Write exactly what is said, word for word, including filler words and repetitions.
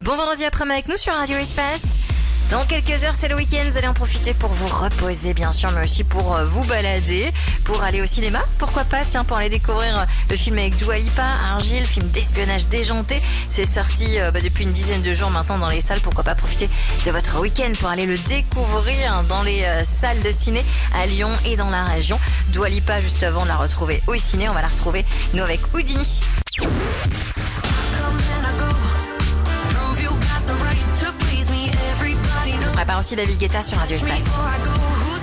Bon vendredi après-midi avec nous sur Radio Espace. Dans quelques heures, c'est le week-end. Vous allez en profiter pour vous reposer, bien sûr, mais aussi pour vous balader, pour aller au cinéma. Pourquoi pas, tiens, pour aller découvrir le film avec Dua Lipa, Argile, film d'espionnage déjanté. C'est sorti euh, bah, depuis une dizaine de jours maintenant dans les salles. Pourquoi pas profiter de votre week-end pour aller le découvrir dans les euh, salles de ciné à Lyon et dans la région. Dua Lipa, juste avant de la retrouver au ciné, on va la retrouver, nous, avec Houdini. On prépare aussi David Guetta sur Radio Espace.